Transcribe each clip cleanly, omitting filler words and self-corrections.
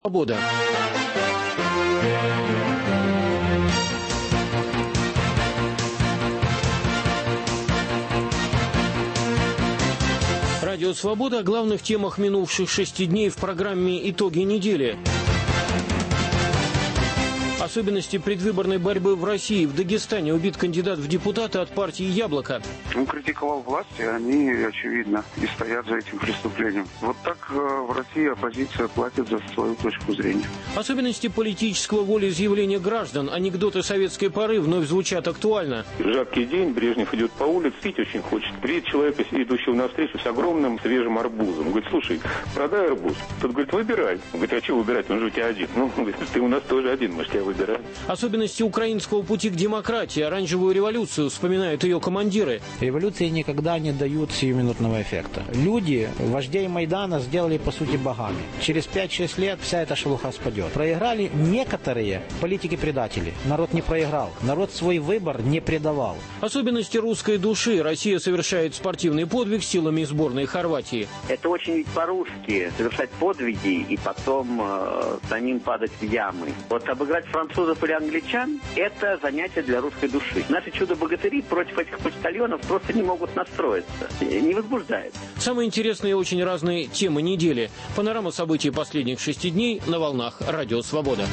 Свобода. Радио «Свобода» о главных темах минувших 6 дней в программе «Итоги недели». Особенности предвыборной борьбы в России. В Дагестане убит кандидат в депутаты от партии «Яблоко». Он критиковал власти, они, очевидно, и стоят за этим преступлением. Вот так в России оппозиция платит за свою точку зрения. Особенности политического волеизъявления граждан. Анекдоты советской поры вновь звучат актуально. Жаркий день, Брежнев идет по улице, пить очень хочет. Видит человека, идущего навстречу с огромным свежим арбузом. Говорит: слушай, продай арбуз. Тот говорит: выбирай. Он говорит: а что выбирать? Он же у тебя один. Ну, говорит: ты у нас тоже один, мы же тебя выбираем. Особенности украинского пути к демократии. Оранжевую революцию вспоминают ее командиры. Революции никогда не дают сиюминутного эффекта. Люди, вождей Майдана, сделали по сути богами. Через 5-6 лет вся эта шелуха спадет. Проиграли некоторые политики-предатели. Народ не проиграл. Народ свой выбор не предавал. Особенности русской души. Россия совершает спортивный подвиг силами сборной Хорватии. Это очень ведь по-русски. Совершать подвиги и потом самим падать в ямы. Вот обыграть французов или англичан – это занятие для русской души. Наши чудо-богатыри против этих почтальонов просто не могут настроиться. Не возбуждает. Самые интересные и очень разные темы недели. Панорама событий последних 6 дней на волнах Радио «Свобода».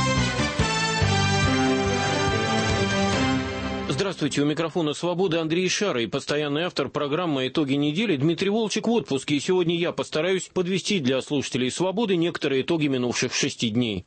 Здравствуйте, у микрофона «Свободы» Андрей Шара и постоянный автор программы «Итоги недели» Дмитрий Волчек в отпуске. И сегодня я постараюсь подвести для слушателей «Свободы» некоторые итоги минувших 6 дней.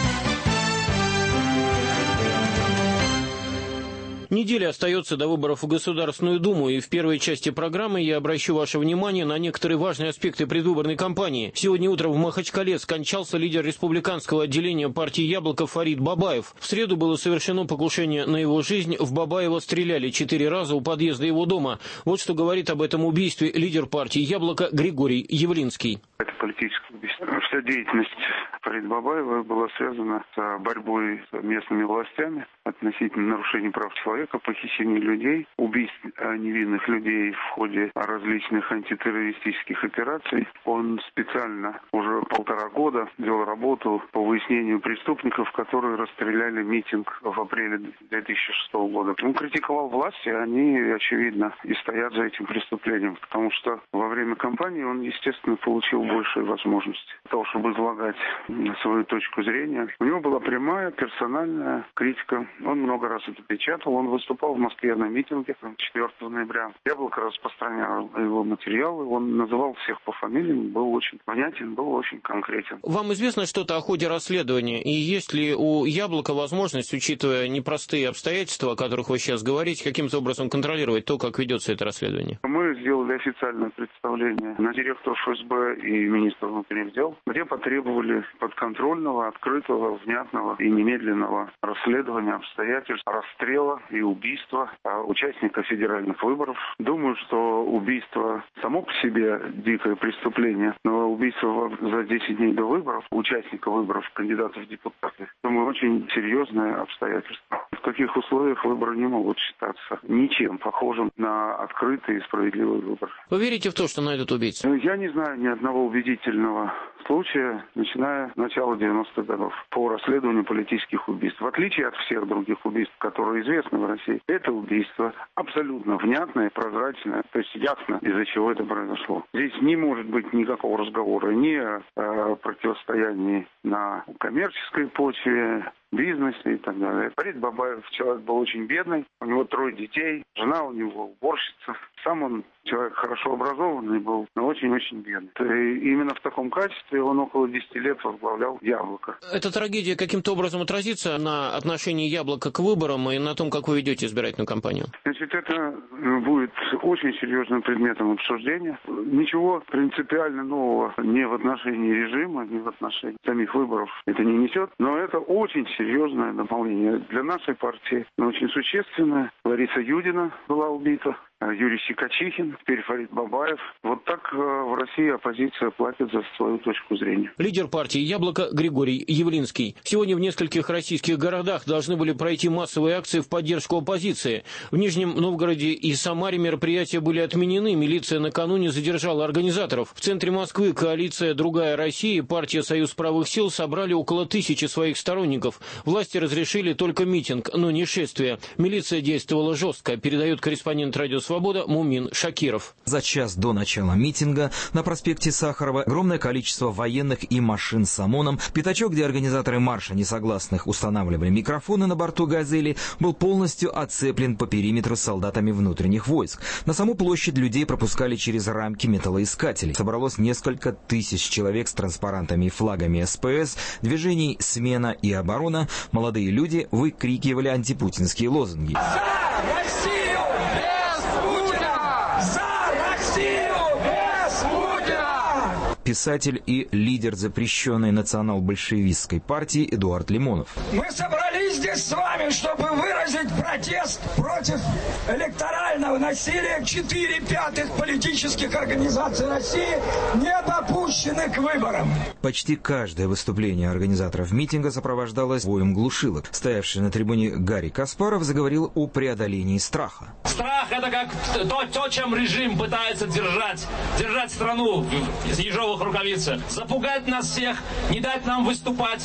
Неделя остается до выборов в Государственную Думу, и в первой части программы я обращу ваше внимание на некоторые важные аспекты предвыборной кампании. Сегодня утром в Махачкале скончался лидер республиканского отделения партии «Яблоко» Фарид Бабаев. В среду было совершено покушение на его жизнь. В Бабаева стреляли 4 раза у подъезда его дома. Вот что говорит об этом убийстве лидер партии «Яблоко» Григорий Явлинский. Это политическое убийство. Вся деятельность Фарида Бабаева была связана с борьбой с местными властями относительно нарушений прав человека, похищения людей, убийств невинных людей в ходе различных антитеррористических операций. Он специально уже 1,5 года вел работу по выяснению преступников, которые расстреляли митинг в апреле 2006 года. Он критиковал власти, они, очевидно, и стоят за этим преступлением, потому что во время кампании он, естественно, получил большие возможности для того, чтобы излагать свою точку зрения. У него была прямая, персональная критика. Он много раз это печатал. Он выступал в Москве на митинге 4 ноября. «Яблоко» распространял его материалы. Он называл всех по фамилиям, был очень понятен, был очень конкретен. Вам известно что-то о ходе расследования? И есть ли у «Яблока» возможность, учитывая непростые обстоятельства, о которых вы сейчас говорите, каким-то образом контролировать то, как ведется это расследование? Мы сделали официальное представление на директора ФСБ и министра внутренних дел, где потребовали подконтрольного, открытого, внятного и немедленного расследования обстоятельств расстрела и убийства участника федеральных выборов. Думаю, что убийство само по себе дикое преступление, но убийство за 10 дней до выборов, участника выборов, кандидата в депутаты, думаю, очень серьезное обстоятельство. В таких условиях выборы не могут считаться ничем похожим на открытый и справедливый выбор. Вы верите в то, что найдут убийцу? Я не знаю ни одного убедительного случая, начиная с начала 90-х годов, по расследованию политических убийств. В отличие от всех других убийств, которые известны в России, это убийство абсолютно внятное, прозрачное, то есть ясно, из-за чего это произошло. Здесь не может быть никакого разговора ни о противостоянии на коммерческой почве, бизнесе и так далее. Фарид Бабаев человек был очень бедный, у него 3 детей, жена у него уборщица. Сам он человек хорошо образованный был, но очень-очень бедный. И именно в таком качестве он около 10 лет возглавлял «Яблоко». Эта трагедия каким-то образом отразится на отношении «Яблока» к выборам и на том, как вы ведете избирательную кампанию? Значит, это будет очень серьезным предметом обсуждения. Ничего принципиально нового ни в отношении режима, ни в отношении самих выборов это не несет, но это очень серьезное дополнение для нашей партии, но очень существенное. Лариса Юдина была убита. Юрий Щекочихин, теперь Фарид Бабаев. Вот так в России оппозиция платит за свою точку зрения. Лидер партии «Яблоко» Григорий Явлинский. Сегодня в нескольких российских городах должны были пройти массовые акции в поддержку оппозиции. В Нижнем Новгороде и Самаре мероприятия были отменены. Милиция накануне задержала организаторов. В центре Москвы коалиция «Другая Россия» и партия «Союз правых сил» собрали около 1000 своих сторонников. Власти разрешили только митинг, но не шествие. Милиция действовала жестко, передает корреспондент «Радио Свобода» Мумин Шакиров. За час до начала митинга на проспекте Сахарова огромное количество военных и машин с ОМОНом. Пятачок, где организаторы марша несогласных устанавливали микрофоны на борту «Газели», был полностью оцеплен по периметру солдатами внутренних войск. На саму площадь людей пропускали через рамки металлоискателей. Собралось несколько тысяч человек с транспарантами и флагами СПС, движений «Смена» и «Оборона». Молодые люди выкрикивали антипутинские лозунги. Писатель и лидер запрещенной национал-большевистской партии Эдуард Лимонов. Мы собрались здесь с вами, чтобы выразить протест против электорального насилия. 4/5 политических организаций России не допущены к выборам. Почти каждое выступление организаторов митинга сопровождалось боем глушилок. Стоявший на трибуне Гарри Каспаров заговорил о преодолении страха. Страх — это как то, чем режим пытается держать страну из ежовых рукавицах. Запугать нас всех, не дать нам выступать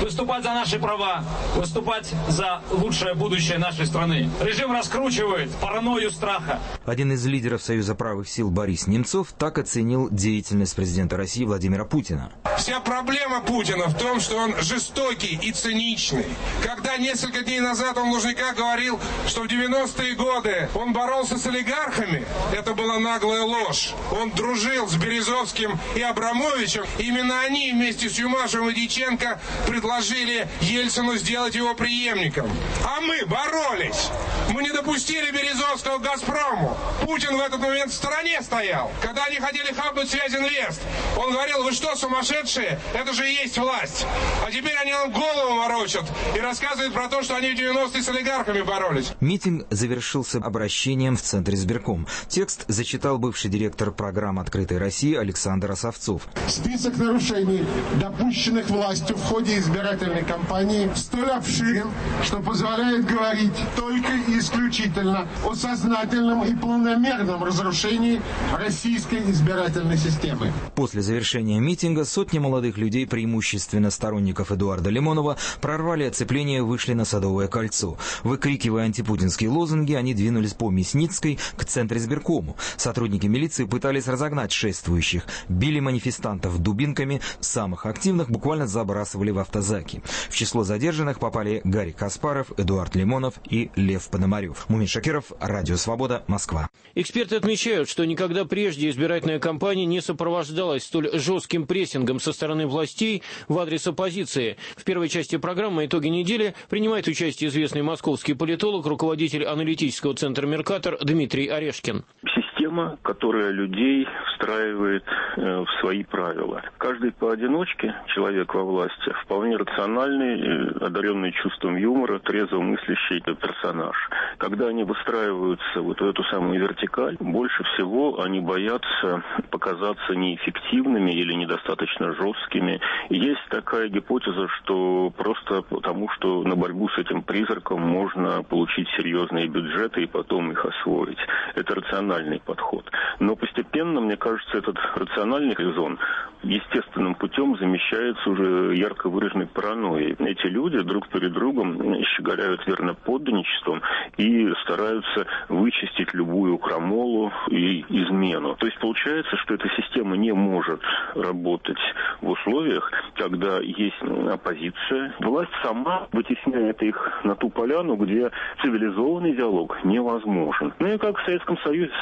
за наши права, выступать за лучшее будущее нашей страны. Режим раскручивает паранойю страха. Один из лидеров Союза правых сил Борис Немцов так оценил деятельность президента России Владимира Путина. Вся проблема Путина в том, что он жестокий и циничный. Когда несколько дней назад он в Лужниках говорил, что в 90-е годы он боролся с олигархами, это была наглая ложь. Он дружил с Березовским и Абрамовичем. Именно они вместе с Юмашевым и Дьяченко предложили Ельцину сделать его преемником. А мы боролись. Мы не допустили Березовского к «Газпрому». Путин в этот момент в стороне стоял. Когда они хотели хапнуть Связинвест, он говорил: вы что, сумасшедшие? Это же и есть власть. А теперь они нам голову ворочат и рассказывают про то, что они в 90-е с олигархами боролись. Митинг завершился обращением в Центр избирком. Текст зачитал бывший директор программ «Открытой России» Александр Осовцов. Список нарушений, допущенных властью в ходе избирательной кампании, столь обширен, что позволяет говорить только и исключительно о сознательном и планомерном разрушении российской избирательной системы. После завершения митинга сотни молодых людей, преимущественно сторонников Эдуарда Лимонова, прорвали оцепление и вышли на Садовое кольцо. Выкрикивая антипутинские лозунги, они двинулись по Мясницкой к Центризбиркому. Сотрудники милиции пытались разогнать шествующих, били манифестантов дубинками, самых активных буквально забрасывали в автозаки. В число задержанных попали Гарри Каспаров, Эдуард Лимонов и Лев Пономарев. Мумин Шакиров, Радио Свобода, Москва. Эксперты отмечают, что никогда прежде избирательная кампания не сопровождалась столь жестким прессингом со стороны властей в адрес оппозиции. В первой части программы «Итоги недели» принимает участие известный московский политолог, руководитель аналитического центра «Меркатор» Дмитрий Орешкин. Система, которая людей встраивает в свои правила. Каждый поодиночке человек во власти вполне рациональный, одаренный чувством юмора, трезво мыслящий персонаж. Когда они выстраиваются вот в эту самую вертикаль, больше всего они боятся показаться неэффективными или недостаточно жесткими. Есть такая гипотеза, что просто потому, что на борьбу с этим призраком можно получить серьезные бюджеты и потом их освоить. Это рациональный подход. Но постепенно, мне кажется, этот рациональный резон естественным путем замещается уже ярко выраженной паранойей. Эти люди друг перед другом щеголяют верноподданничеством и стараются вычистить любую крамолу и измену. То есть получается, что эта система не может работать в условиях, когда есть оппозиция. Власть сама вытесняет их на ту поляну, где цивилизованный диалог невозможен. Ну и как в Советском Союзе страна будет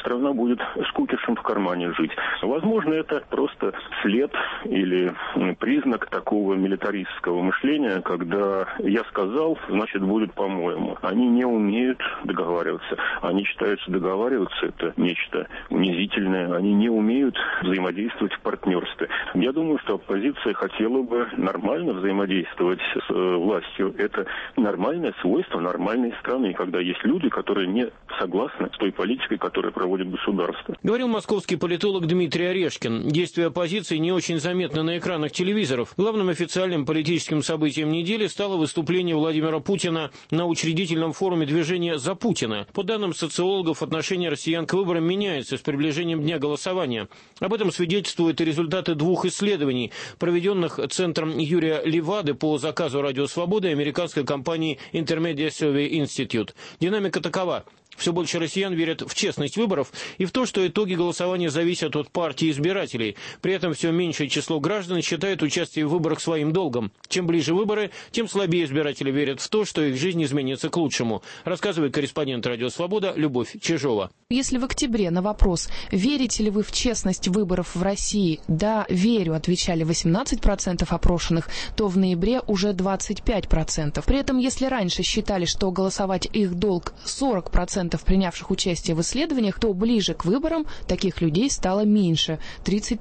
будет с кукишем в кармане жить. Возможно, это просто след или признак такого милитаристского мышления, когда я сказал, значит будет по-моему. Они не умеют договариваться. Они считают, что договариваться это нечто унизительное. Они не умеют взаимодействовать в партнерстве. Я думаю, что оппозиция хотела бы нормально взаимодействовать с властью. Это нормальное свойство нормальной страны, когда есть люди, которые не согласны с той политикой, которую проводит государство. Говорил московский политолог Дмитрий Орешкин. Действия оппозиции не очень заметны на экранах телевизоров. Главным официальным политическим событием недели стало выступление Владимира Путина на учредительном форуме движения «За Путина». По данным социологов, отношение россиян к выборам меняется с приближением дня голосования. Об этом свидетельствуют и результаты двух исследований, проведенных Центром Юрия Левады по заказу «Радио Свобода» и американской компании Intermedia Survey Institute. Динамика такова. Все больше россиян верят в честность выборов и в то, что итоги голосования зависят от партии избирателей. При этом все меньшее число граждан считают участие в выборах своим долгом. Чем ближе выборы, тем слабее избиратели верят в то, что их жизнь изменится к лучшему, рассказывает корреспондент «Радио Свобода» Любовь Чижова. Если в октябре на вопрос, верите ли вы в честность выборов в России, да, верю, отвечали 18% опрошенных, то в ноябре уже 25%. При этом, если раньше считали, что голосовать их долг 40% принявших участие в исследованиях, то ближе к выборам таких людей стало меньше –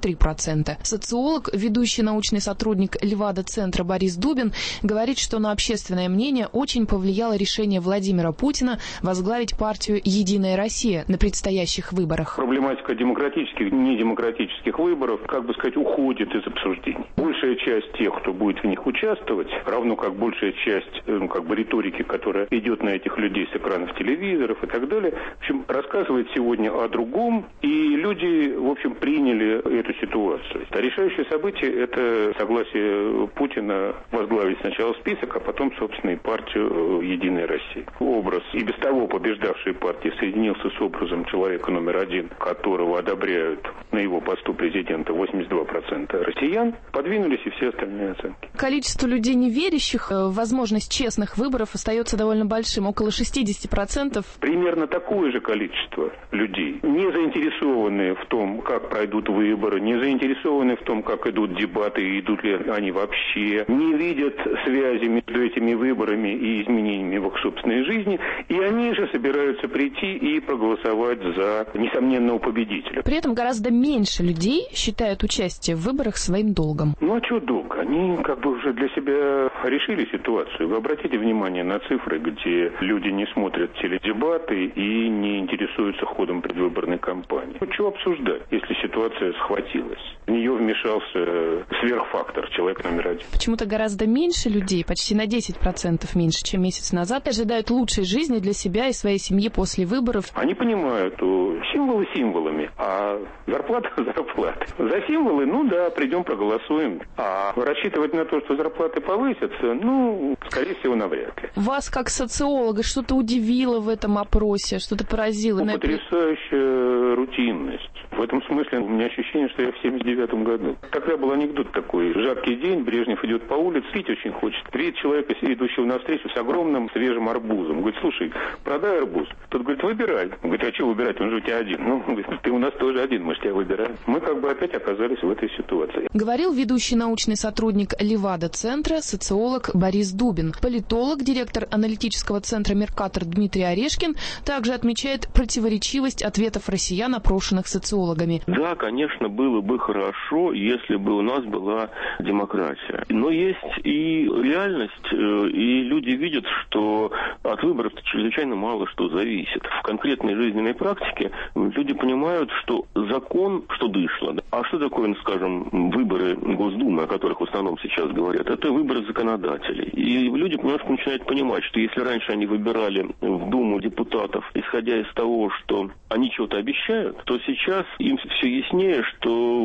33%. Социолог, ведущий научный сотрудник Левада-центра Борис Дубин говорит, что на общественное мнение очень повлияло решение Владимира Путина возглавить партию «Единая Россия» на предстоящих выборах. Проблематика демократических и недемократических выборов, как бы сказать, уходит из обсуждений. Большая часть тех, кто будет в них участвовать, равно как большая часть риторики, которая идет на этих людей с экранов телевизоров и так далее, в общем, рассказывает сегодня о другом, и люди, в общем, приняли эту ситуацию. А решающее событие – это согласие Путина возглавить сначала список, а потом, собственно, и партию «Единая Россия». Образ и без того побеждавшей партии соединился с образом человека номер один, которого одобряют на его посту президента 82% россиян, подвинулись и все остальные оценки. Количество людей, не верящих в возможность честных выборов, остается довольно большим, около 60%. Примерно такое же количество людей, не заинтересованные в том, как пройдут выборы, не заинтересованные в том, как идут дебаты, и идут ли они вообще, не видят связи между этими выборами и изменениями в их собственной жизни, и они же собираются прийти и проголосовать за несомненного победителя. При этом гораздо меньше людей считают участие в выборах своим долгом. Ну а что долг? Они как бы уже для себя решили ситуацию. Вы обратите внимание на цифры, где люди не смотрят теледебаты и не интересуются ходом предвыборной кампании. Ну, чего обсуждать, если ситуация схватилась? В нее вмешался сверхфактор, человек номер один. Почему-то гораздо меньше людей, почти на 10% меньше, чем месяц назад, ожидают лучшей жизни для себя и своей семьи после выборов. Они понимают, что символы символами, а зарплата зарплата. За символы, ну да, придем проголосуем. А рассчитывать на то, что зарплаты повысятся, ну, скорее всего, навряд ли. Вас, как социолога, что-то удивило в этом опросе, что-то поразило? Потрясающая рутинность. В этом смысле у меня ощущение, что я в 79-м году. Тогда был анекдот такой. Жаркий день, Брежнев идет по улице, пить очень хочет. Видит человека, идущего навстречу с огромным свежим арбузом. Говорит, слушай, продай арбуз. Тот говорит, выбирай. Он говорит, а что выбирать? Он же у тебя один. Ну, говорит, ты у нас тоже один, мы же тебя выбираем. Мы как бы опять оказались в этой ситуации. Говорил ведущий научный сотрудник Левада-центра, социолог Борис Дубин. Политолог, директор аналитического центра «Меркатор» Дмитрий Орешкин также отмечает противоречивость ответов россиян, опрошенных социологами. Да, конечно, было бы хорошо, если бы у нас была демократия. Но есть и реальность, и люди видят, что от выборов чрезвычайно мало что зависит. В конкретной жизненной практике люди понимают, что закон, что дышло. А что такое, скажем, выборы Госдумы, о которых в основном сейчас говорят? Это выборы законодателей. И люди немножко начинают понимать, что если раньше они выбирали в Думу депутатов, исходя из того, что они чего-то обещают, то сейчас им все яснее, что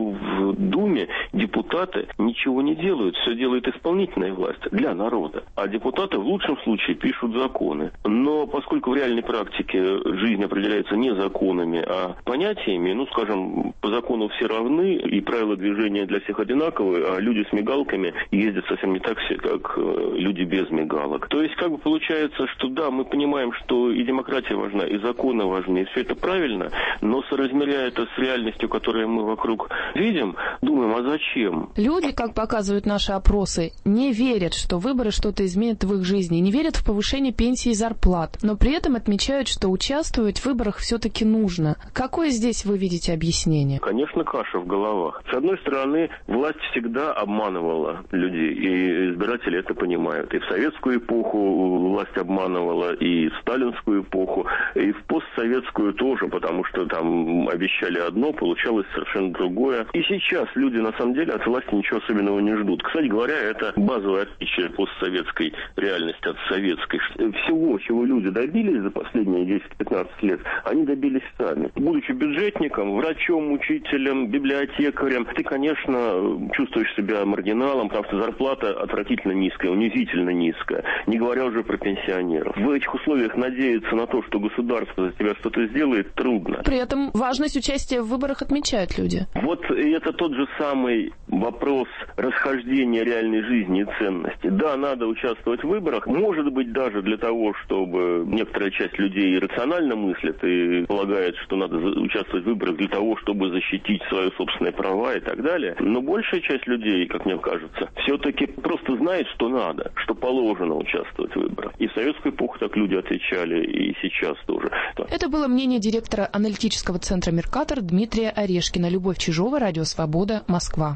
в Думе депутаты ничего не делают. Все делает исполнительная власть для народа. А депутаты в лучшем случае пишут законы. Но поскольку в реальной практике жизнь определяется не законами, а понятиями, ну, скажем, по закону все равны, и правила движения для всех одинаковые, а люди с мигалками ездят совсем не так, как люди без мигалок. То есть, как бы получается, что да, мы понимаем, что и демократия важна, и законы важны, и все это правильно, но соразмеряя это с реальностью, которую мы вокруг видим, думаем, а зачем? Люди, как показывают наши опросы, не верят, что выборы что-то изменят в их жизни, не верят в повышение пенсий и зарплат, но при этом отмечают, что участвовать в выборах все-таки нужно. Какое здесь вы видите объяснение? Конечно, каша в головах. С одной стороны, власть всегда обманывала людей, и избиратели это понимают. И в советскую эпоху власть обманывала, и в сталинскую эпоху, и в постсоветскую тоже, потому что там обещали одно, получалось совершенно другое. И сейчас люди, на самом деле, от власти ничего особенного не ждут. Кстати говоря, это базовое отличие постсоветской реальности от советской. Всего, чего люди добились за последние 10-15 лет, они добились сами. Будучи бюджетником, врачом, учителем, библиотекарем, ты, конечно, чувствуешь себя маргиналом, потому что зарплата отвратительно низкая, унизительно низкая, не говоря уже про пенсионеров. В этих условиях надеяться на то, что государство за тебя что-то сделает, трудно. При этом важность участия в выборах отмечают люди. Вот это тот же самый вопрос расхождения реальной жизни и ценности. Да, надо участвовать в выборах, может быть, даже для того, чтобы некоторая часть людей рационально мыслит и полагает, что надо участвовать в выборах для того, чтобы защитить свои собственные права и так далее. Но большая часть людей, как мне кажется, все-таки просто знает, что надо, что положено участвовать в выборах. И в советскую эпоху так люди отвечали, и сейчас тоже. Это было мнение директора аналитического центра «Меркатор» Дмитрия Орешкина. Любовь Чижова, Радио Свобода, Москва.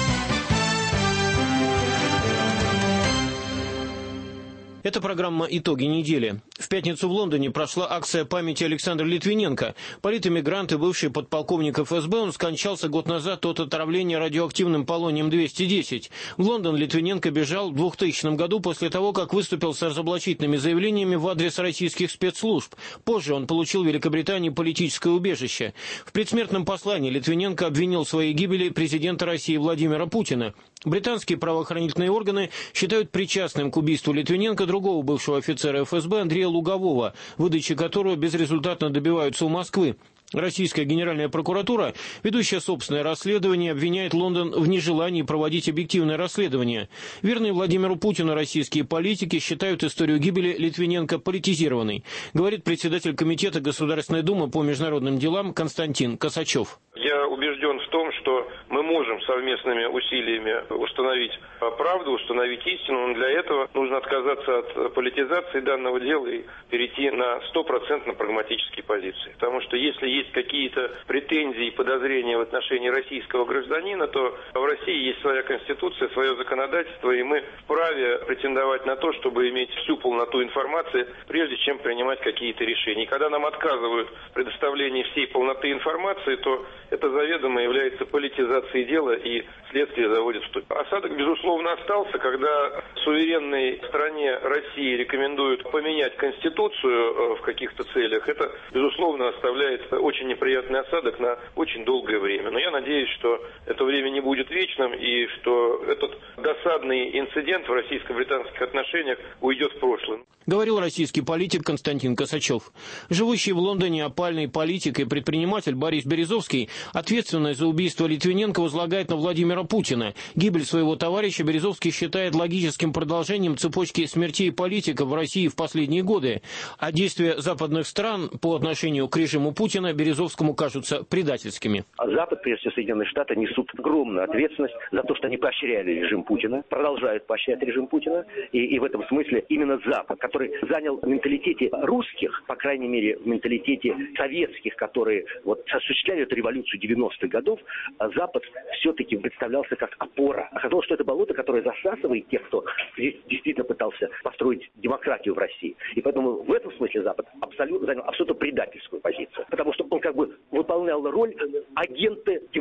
Это программа «Итоги недели». В пятницу в Лондоне прошла акция памяти Александра Литвиненко. Политэмигрант и бывший подполковник ФСБ, он скончался год назад от отравления радиоактивным полонием-210. В Лондон Литвиненко бежал в 2000 году после того, как выступил с разоблачительными заявлениями в адрес российских спецслужб. Позже он получил в Великобритании политическое убежище. В предсмертном послании Литвиненко обвинил в своей гибели президента России Владимира Путина. Британские правоохранительные органы считают причастным к убийству Литвиненко другого бывшего офицера ФСБ Андрея Лугового, выдачи которого безрезультатно добиваются у Москвы. Российская Генеральная прокуратура, ведущая собственное расследование, обвиняет Лондон в нежелании проводить объективное расследование. Верные Владимиру Путину российские политики считают историю гибели Литвиненко политизированной, говорит председатель Комитета Государственной Думы по международным делам Константин Косачев. Я убежден в том, что мы можем совместными усилиями установить правду, установить истину, но для этого нужно отказаться от политизации данного дела и перейти на 100% прагматические позиции. Потому что если есть какие-то претензии и подозрения в отношении российского гражданина, то в России есть своя конституция, свое законодательство, и мы вправе претендовать на то, чтобы иметь всю полноту информации, прежде чем принимать какие-то решения. И когда нам отказывают в предоставлении всей полноты информации, то это заведомо является политизацией дела, и следствие заводит в тупик. Осадок, безусловно, остался, когда суверенной стране России рекомендуют поменять конституцию в каких-то целях. Это, безусловно, оставляет очень неприятный осадок на очень долгое время. Но я надеюсь, что это время не будет вечным, и что этот досадный инцидент в российско-британских отношениях уйдет в прошлое. Говорил российский политик Константин Косачев. Живущий в Лондоне опальный политик и предприниматель Борис Березовский ответственность за убийство Литвиненко возлагает на Владимира Путина. Гибель своего товарища Березовский считает логическим продолжением цепочки смертей политиков в России в последние годы. А действия западных стран по отношению к режиму Путина Березовскому кажутся предательскими. Запад, прежде всего Соединенные Штаты, несут огромную ответственность за то, что они поощряли режим Путина, продолжают поощрять режим Путина. И в этом смысле именно Запад, который занял в менталитете русских, по крайней мере, в менталитете советских, которые осуществляли эту революцию 90-х годов, Запад все-таки представлялся как опора. Оказалось, что это болото, которое засасывает тех, кто действительно пытался построить демократию в России. И поэтому в этом смысле Запад занял абсолютно предательскую позицию. Потому что он как бы выполнял роль агента демократии.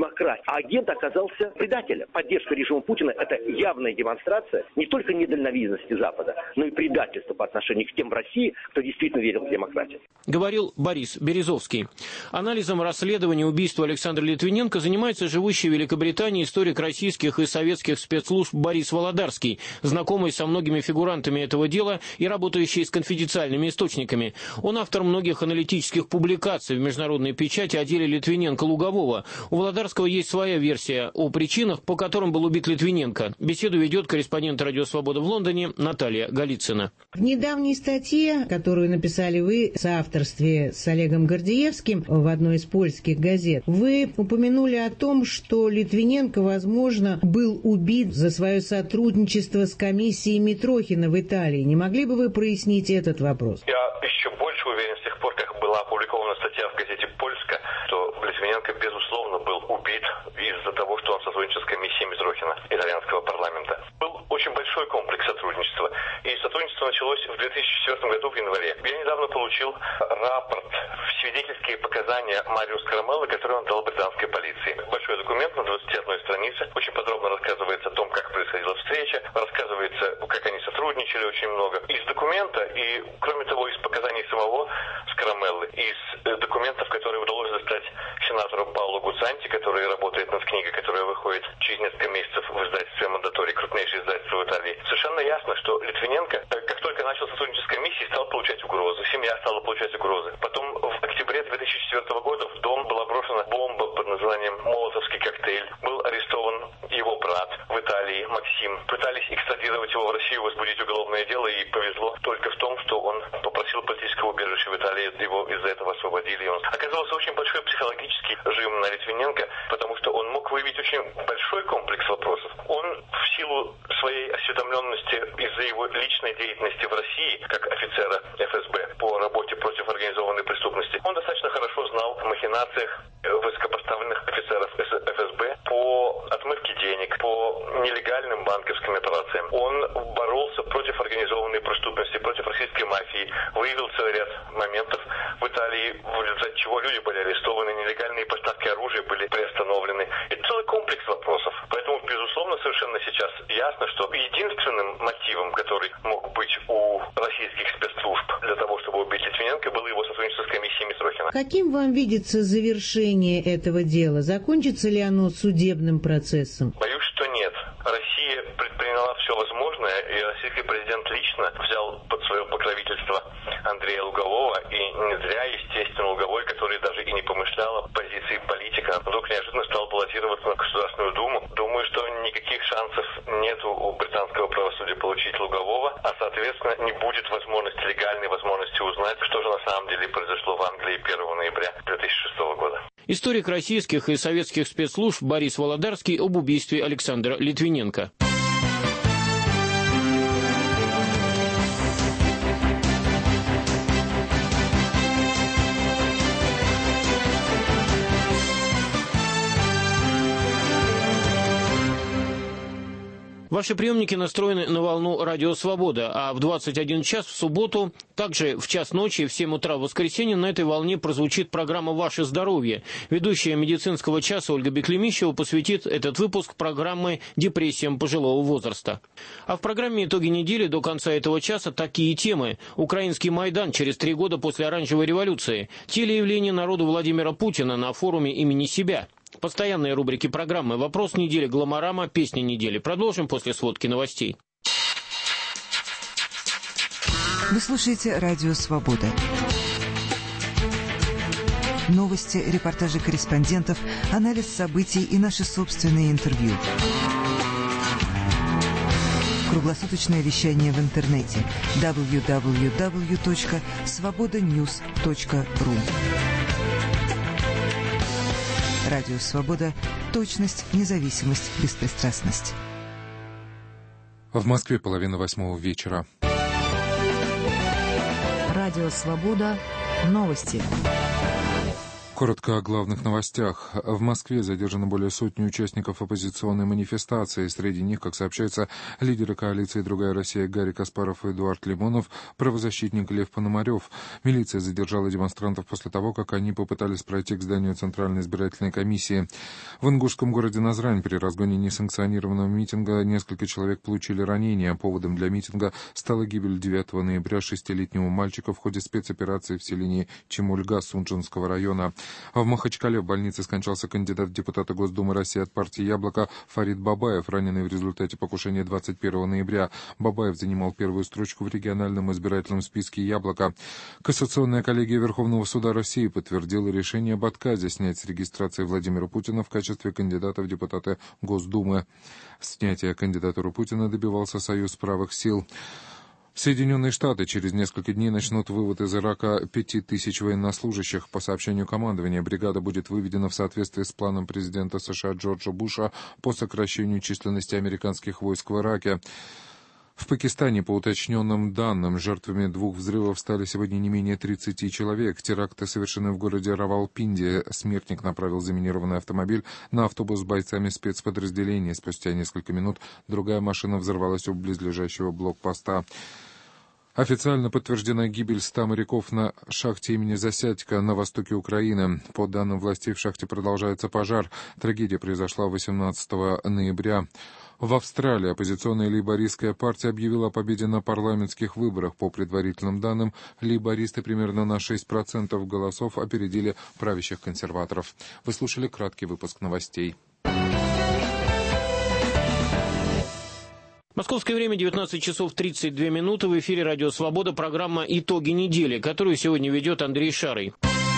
а агент оказался предателем. Поддержка режима Путина – это явная демонстрация не только недальновидности Запада, но и предательства по отношению к тем в России, кто действительно верил в демократию. Говорил Борис Березовский. Анализом расследования убийства Александра Литвиненко занимается живущий в Великобритании историк российских и советских спецслужб Борис Володарский, знакомый со многими фигурантами этого дела и работающий с конфиденциальными источниками. Он автор многих аналитических публикаций в международной печати о деле Литвиненко-Лугового. У Володарского есть своя версия о причинах, по которым был убит Литвиненко. Беседу ведет корреспондент «Радио Свобода» в Лондоне Наталья Голицына. В недавней статье, которую написали вы в соавторстве с Олегом Гордеевским в одной из польских газет, вы упомянули о том, что Литвиненко, возможно, был убит за свое сотрудничество с комиссией Митрохина в Италии. Не могли бы вы прояснить этот вопрос? Я еще больше уверен с тех пор, как была опубликована статья в газете «Польска», что Литвиненко, безусловно, был убит из-за того, что он сотрудничал с комиссией Митрохина итальянского парламента. Был очень большой комплекс сотрудничества. И сотрудничество началось в 2004 году в январе. Я недавно получил рапорт, свидетельские показания Марио Скарамелло, который он дал британской полиции. Большой документ на 21 странице. Очень подробно рассказывается о том, как происходила встреча, рассказывается, как они сотрудничали очень много. Из документа и, кроме того, из показаний самого Скарамеллы, из документов, которые удалось достать сенатору Паулу Гуцанти, который работает над книгой, которая выходит через несколько месяцев в издательстве Мондатори, крупнейшее издательство в Италии, совершенно ясно, что Литвиненко, как только начал сотрудничать с комиссией, стал получать угрозы. Семья стала получать угрозы. Потом в октябре 2004 года в дом была брошена бомба под названием «Молотовский коктейль». Был арестован его брат в Италии, Максим. Пытались экстрадировать его в Россию, возбудить уголовное дело, и повезло только в том, что он попросил политического убежища в Италии, его из-за этого освободили. И он оказался очень большой психологический жим на Литвиненко, потому что он мог выявить очень большой комплекс вопросов. Он в силу своей осведомленности из-за его личной деятельности в России, как офицера ФСБ по работе против организованной преступности, он достаточно хорошо знал о махинациях высокопоставленных офицеров ФСБ по отмывке денег, по нелегальным банковским операциям. Он боролся против организованной преступности, против российской мафии, выявил целый ряд моментов в Италии, в результате чего люди были арестованы, нелегальные поставки оружия были приостановлены. Это целый комплекс вопросов. Поэтому, безусловно, совершенно сейчас ясно, что единственным мотивом, который мог быть у российских спецслужб для того, чтобы убить Литвиненко, было его сотрудничество с комиссией Митрохина. Каким вам видится завершение этого дела? Закончится ли оно судебным процессом? Боюсь, что нет. Россия предприняла все возможное, и российский президент лично взял под свое покровительство Андрея Лугового, и не зря, естественно, Луговой, который даже и не помышлял о позиции политика, вдруг неожиданно стал баллотироваться на Государственную Думу. Думаю, что никаких шансов нету у британского правосудия получить Лугового, а, соответственно, не будет возможности, легальной возможности узнать, что же на самом деле произошло в Англии 1 ноября 2006 года. Историк российских и советских спецслужб Борис Володарский об убийстве Александра Литвиненко. Ваши приемники настроены на волну «Радио Свобода», а в 21 час в субботу, также в час ночи и в 7 утра в воскресенье на этой волне прозвучит программа «Ваше здоровье». Ведущая медицинского часа Ольга Беклемищева посвятит этот выпуск программы «Депрессиям пожилого возраста». А в программе «Итоги недели» до конца этого часа такие темы. Украинский Майдан через 3 года после Оранжевой революции. Телеявление народу Владимира Путина на форуме имени себя. Постоянные рубрики программы «Вопрос недели», «Гламорама», «Песни недели». Продолжим после сводки новостей. Вы слушаете «Радио Свобода». Новости, репортажи корреспондентов, анализ событий и наши собственные интервью. Круглосуточное вещание в интернете www.svobodanews.ru. Радио Свобода. Точность, независимость, беспристрастность. В Москве 7:30 вечера. Радио Свобода. Новости. Коротко о главных новостях. В Москве задержано более сотни участников оппозиционной манифестации. Среди них, как сообщается, лидеры коалиции «Другая Россия» Гарри Каспаров и Эдуард Лимонов, правозащитник Лев Пономарев. Милиция задержала демонстрантов после того, как они попытались пройти к зданию Центральной избирательной комиссии. В ингушском городе Назрань при разгоне несанкционированного митинга несколько человек получили ранения. Поводом для митинга стала гибель 9 ноября 6-летнего мальчика в ходе спецоперации в селении Чемульга Сунжинского района. А в Махачкале в больнице скончался кандидат в депутаты Госдумы России от партии «Яблоко» Фарид Бабаев, раненый в результате покушения 21 ноября. Бабаев занимал первую строчку в региональном избирательном списке «Яблоко». Кассационная коллегия Верховного суда России подтвердила решение об отказе снять с регистрации Владимира Путина в качестве кандидата в депутаты Госдумы. Снятия кандидатуры Путина добивался Союз правых сил. Соединенные Штаты через несколько дней начнут вывод из Ирака 5000 военнослужащих. По сообщению командования, бригада будет выведена в соответствии с планом президента США Джорджа Буша по сокращению численности американских войск в Ираке. В Пакистане, по уточненным данным, жертвами 2 взрывов стали сегодня не менее 30 человек. Теракты совершены в городе Равалпинди. Смертник направил заминированный автомобиль на автобус с бойцами спецподразделения. Спустя несколько минут другая машина взорвалась у близлежащего блокпоста. Официально подтверждена гибель 100 моряков на шахте имени Засядько на востоке Украины. По данным властей, в шахте продолжается пожар. Трагедия произошла 18 ноября. В Австралии оппозиционная лейбористская партия объявила о победе на парламентских выборах. По предварительным данным, лейбористы примерно на 6% голосов опередили правящих консерваторов. Вы слушали краткий выпуск новостей. Московское время 19 часов 32 минуты. В эфире «Радио Свобода», программа «Итоги недели», которую сегодня ведет Андрей Шарый.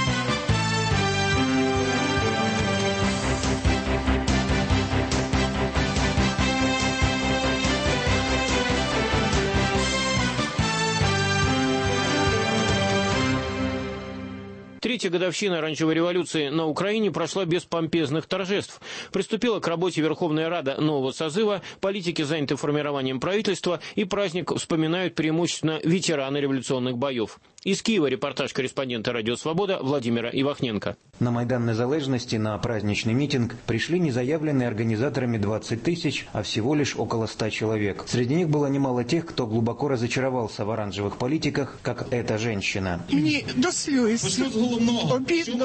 Третья годовщина оранжевой революции на Украине прошла без помпезных торжеств. Приступила к работе Верховная Рада нового созыва, политики заняты формированием правительства, и праздник вспоминают преимущественно ветераны революционных боев. Из Киева репортаж корреспондента «Радио Свобода» Владимира Ивахненко. На Майдан Незалежности на праздничный митинг пришли не заявленные организаторами 20 тысяч, а всего лишь около 100 человек. Среди них было немало тех, кто глубоко разочаровался в оранжевых политиках, как эта женщина. Мне до слез обидно,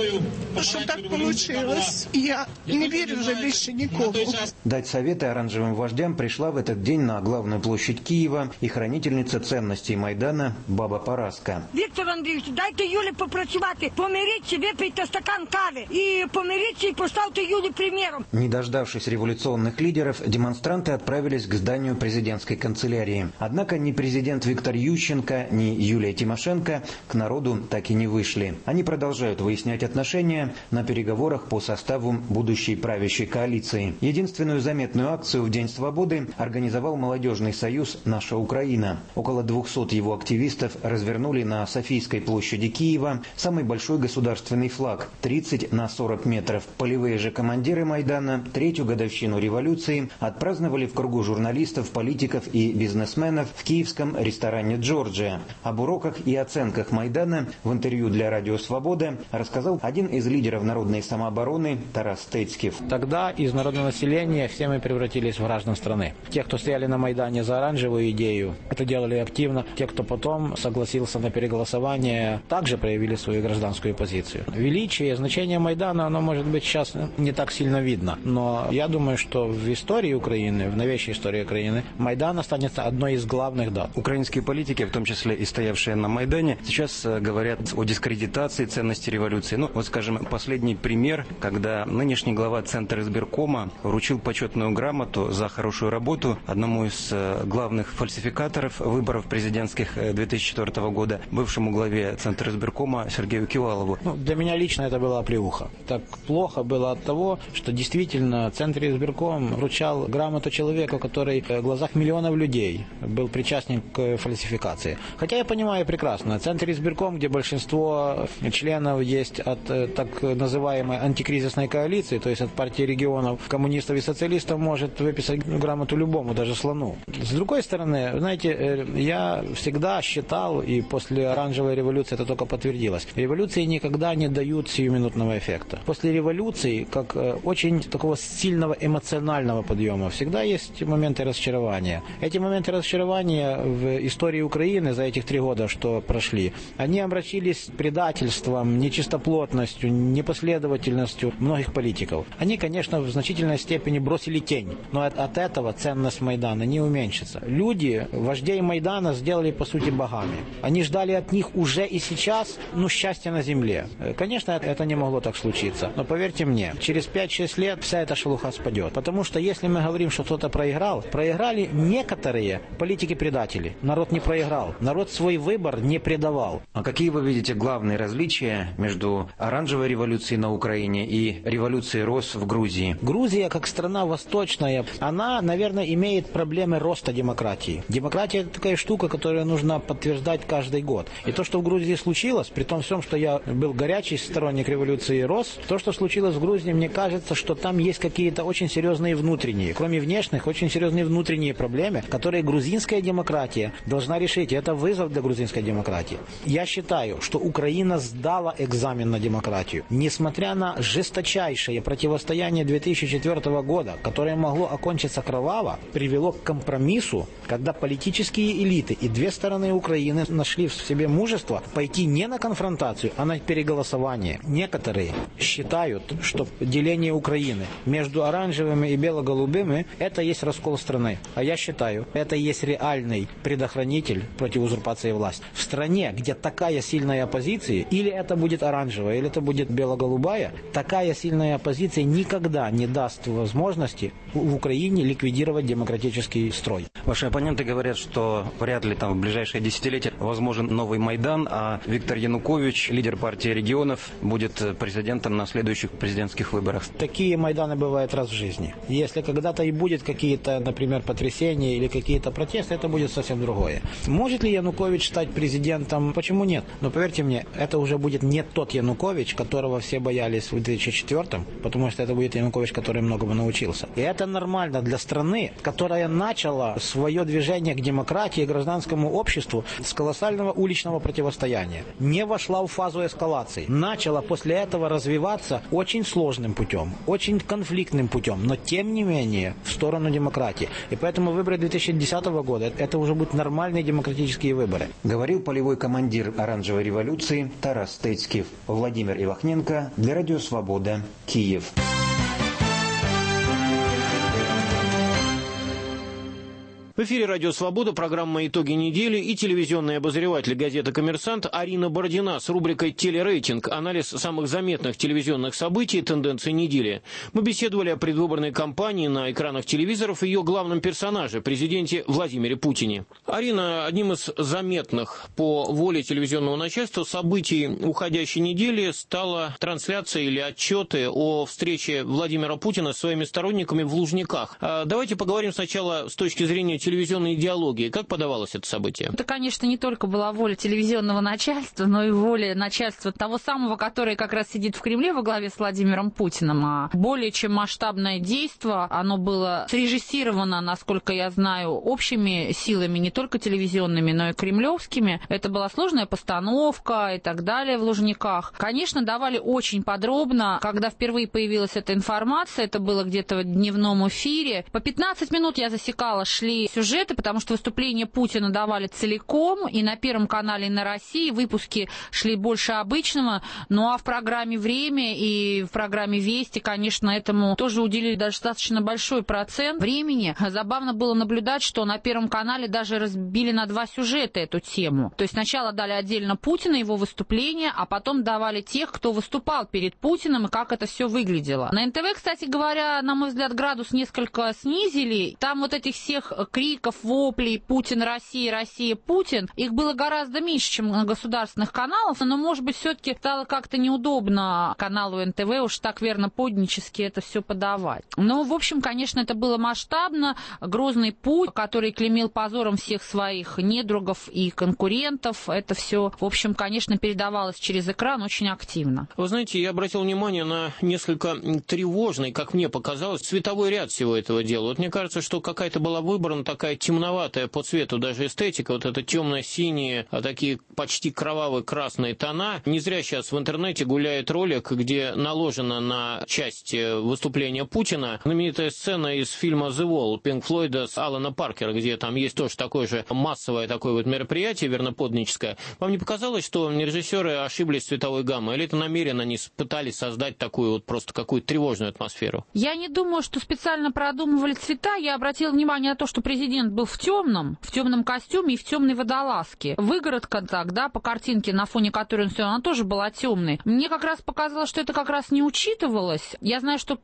что так получилось. Я не верю уже больше никому. Дать советы оранжевым вождям пришла в этот день на главную площадь Киева и хранительница ценностей Майдана Баба Параска. Віктор Андрійович, дайте Юлі попрацювати, помиріться, випийте стакан кави і помиріться і поставте Юлі примером. Не дождавшись революционных лидеров, демонстранты отправились к зданию президентской канцелярии. Однако ни президент Виктор Ющенко, ни Юлия Тимошенко к народу так и не вышли. Они продолжают выяснять отношения на переговорах по составу будущей правящей коалиции. Единственную заметную акцию в День свободы организовал молодежный союз «Наша Украина». Около 200 его активистов развернули на Софийской площади Киева самый большой государственный флаг – 30 на 40 метров. Полевые же командиры Майдана третью годовщину революции отпраздновали в кругу журналистов, политиков и бизнесменов в киевском ресторане «Джорджия». Об уроках и оценках Майдана в интервью для «Радио Свобода» рассказал один из лидеров народной самообороны Тарас Стецкив. Тогда из народного населения все мы превратились в граждан страны. Те, кто стояли на Майдане за оранжевую идею, это делали активно. Те, кто потом согласился на переголосование, также проявили свою гражданскую позицию. Величие, значение Майдана, оно может быть сейчас не так сильно видно. Но я думаю, что в истории Украины, в новейшей истории Украины, Майдан останется одной из главных дат. Украинские политики, в том числе и стоявшие на Майдане, сейчас говорят о дискредитации ценностей революции. Ну, вот, скажем, последний пример, когда нынешний глава Центра избиркома вручил почетную грамоту за хорошую работу одному из главных фальсификаторов выборов президентских 2004 года, бывшему главе Центра избиркома Сергею Кивалову. Для меня лично это была оплеуха. Так плохо было от того, что действительно Центр избирком вручал грамоту человеку, который в глазах миллионов людей был причастен к фальсификации. Хотя я понимаю прекрасно, Центр избирком, где большинство членов есть от так называемой антикризисной коалиции, то есть от партии регионов, коммунистов и социалистов, может выписать грамоту любому, даже слону. С другой стороны, знаете, я всегда считал, и после после оранжевой революции это только подтвердилось. Революции никогда не дают сиюминутного эффекта. После революции, как очень такого сильного эмоционального подъема, всегда есть моменты разочарования. Эти моменты разочарования в истории Украины за этих 3 года, что прошли, они омрачились предательством, нечистоплотностью, непоследовательностью многих политиков. Они, конечно, в значительной степени бросили тень, но от этого ценность Майдана не уменьшится. Люди, вождей Майдана, сделали, по сути, богами. Они ждали от них уже и сейчас, счастья на земле. Конечно, это не могло так случиться, но поверьте мне, через 5-6 лет вся эта шелуха спадет. Потому что если мы говорим, что кто-то проиграл, проиграли некоторые политики-предатели. Народ не проиграл. Народ свой выбор не предавал. А какие вы видите главные различия между оранжевой революцией на Украине и революцией РОС в Грузии? Грузия, как страна восточная, она, наверное, имеет проблемы роста демократии. Демократия – это такая штука, которую нужно подтверждать каждый год. И то, что в Грузии случилось, при том всем, что я был горячий сторонник революции РОС, то, что случилось в Грузии, мне кажется, что там есть какие-то очень серьезные внутренние, кроме внешних, очень серьезные внутренние проблемы, которые грузинская демократия должна решить. И это вызов для грузинской демократии. Я считаю, что Украина сдала экзамен на демократию. Несмотря на жесточайшее противостояние 2004 года, которое могло окончиться кроваво, привело к компромиссу, когда политические элиты и 2 стороны Украины нашли в себе мужество пойти не на конфронтацию, а на переголосование. Некоторые считают, что деление Украины между оранжевыми и бело-голубыми – это есть раскол страны. А я считаю, это есть реальный предохранитель против узурпации власти. В стране, где такая сильная оппозиция, или это будет оранжевая, или это будет бело-голубая, такая сильная оппозиция никогда не даст возможности в Украине ликвидировать демократический строй. Ваши оппоненты говорят, что вряд ли там в ближайшие десятилетия возможен новый Майдан, а Виктор Янукович, лидер партии регионов, будет президентом на следующих президентских выборах. Такие Майданы бывают раз в жизни. Если когда-то и будет какие-то, например, потрясения или какие-то протесты, это будет совсем другое. Может ли Янукович стать президентом? Почему нет? Но поверьте мне, это уже будет не тот Янукович, которого все боялись в 2004-м, потому что это будет Янукович, который многому научился. И это нормально для страны, которая начала свое движение к демократии и гражданскому обществу с колоссального уличного противостояния. Не вошла в фазу эскалации. Начала после этого развиваться очень сложным путем, очень конфликтным путем, но тем не менее в сторону демократии. И поэтому выборы 2010 года это уже будут нормальные демократические выборы. Говорил полевой командир оранжевой революции Тарас Стецкив. Владимир Ивахненко для Радио Свобода, Киев. В эфире «Радио Свобода», программа «Итоги недели» и телевизионный обозреватель газеты «Коммерсант» Арина Бородина с рубрикой «Телерейтинг», анализ самых заметных телевизионных событий и тенденций недели. Мы беседовали о предвыборной кампании на экранах телевизоров и ее главном персонаже, президенте Владимире Путине. Арина, одним из заметных по воле телевизионного начальства событий уходящей недели стала трансляция или отчеты о встрече Владимира Путина с своими сторонниками в Лужниках. Давайте поговорим сначала с точки зрения телевизионной идеологии. Как подавалось это событие? Это, конечно, не только была воля телевизионного начальства, но и воля начальства того самого, которое как раз сидит в Кремле во главе с Владимиром Путиным. А более чем масштабное действо, оно было срежиссировано, насколько я знаю, общими силами, не только телевизионными, но и кремлевскими. Это была сложная постановка и так далее в Лужниках. Конечно, давали очень подробно. Когда впервые появилась эта информация, это было где-то в дневном эфире. По 15 минут я засекала, шли сюжеты, потому что выступления Путина давали целиком, и на Первом канале, и на России выпуски шли больше обычного, ну а в программе «Время» и в программе «Вести», конечно, этому тоже уделили достаточно большой процент времени. Забавно было наблюдать, что на Первом канале даже разбили на 2 сюжета эту тему. То есть сначала дали отдельно Путина, его выступление, а потом давали тех, кто выступал перед Путиным, и как это все выглядело. На НТВ, кстати говоря, на мой взгляд, градус несколько снизили. Там вот этих всех криков, воплей «Путин, Россия, Россия, Путин», их было гораздо меньше, чем на государственных каналах, но, может быть, все-таки стало как-то неудобно каналу НТВ уж так верно-поднически это все подавать. Но, в общем, конечно, это было масштабно, грозный путь, который клеймил позором всех своих недругов и конкурентов. Это все, в общем, конечно, передавалось через экран очень активно. Вы знаете, я обратил внимание на несколько тревожный, как мне показалось, цветовой ряд всего этого дела. Вот мне кажется, что какая-то была выбрана такая такая темноватая по цвету даже эстетика, вот это темно-синие, такие почти кроваво-красные тона. Не зря сейчас в интернете гуляет ролик, где наложена на часть выступления Путина знаменитая сцена из фильма «The Wall» Пинк Флойда с Алана Паркера, где там есть тоже такое же массовое такое вот мероприятие верноподданническое. Вам не показалось, что режиссеры ошиблись цветовой гаммой? Или это намеренно они пытались создать такую вот просто какую-то тревожную атмосферу? Я не думаю, что специально продумывали цвета. Я обратила внимание на то, что президент был в темном костюме и в темной водолазке. Выгородка так, да, по картинке, на фоне которой он стоял, она тоже была темной. Мне как раз показалось, что это как раз не учитывалось. Я знаю, что